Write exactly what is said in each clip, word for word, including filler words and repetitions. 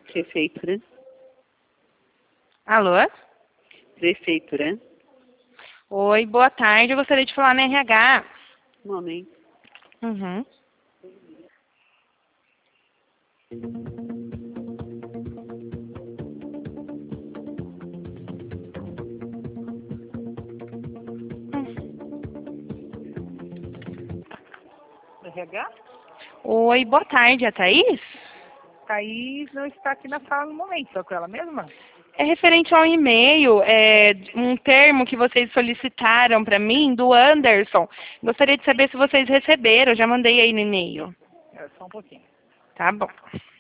Prefeitura. Alô? Prefeitura. Oi, boa tarde. Eu gostaria de falar na R H. Um momento. Uhum. R H? Oi, boa tarde. É a Thaís? Thaís não está aqui na sala no momento, só com ela mesma? É referente ao e-mail, é um termo que vocês solicitaram para mim, do Anderson. Gostaria de saber se vocês receberam. Já mandei aí no e-mail. É, só um pouquinho. Tá bom.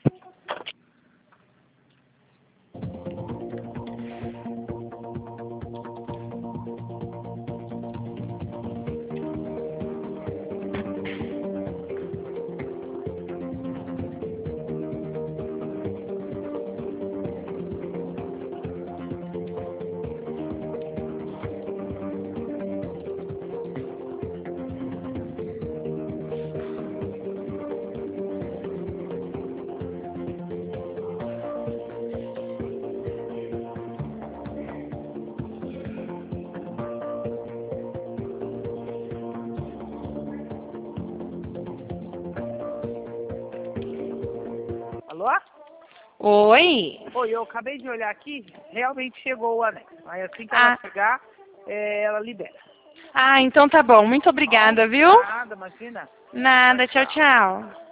Alô? Oi. Oi, eu acabei de olhar aqui, realmente chegou o anexo. Aí assim que Ah, ela chegar, é, ela libera. ah, então tá bom. Muito obrigada, viu? Nada, imagina. Nada. Tchau, tchau.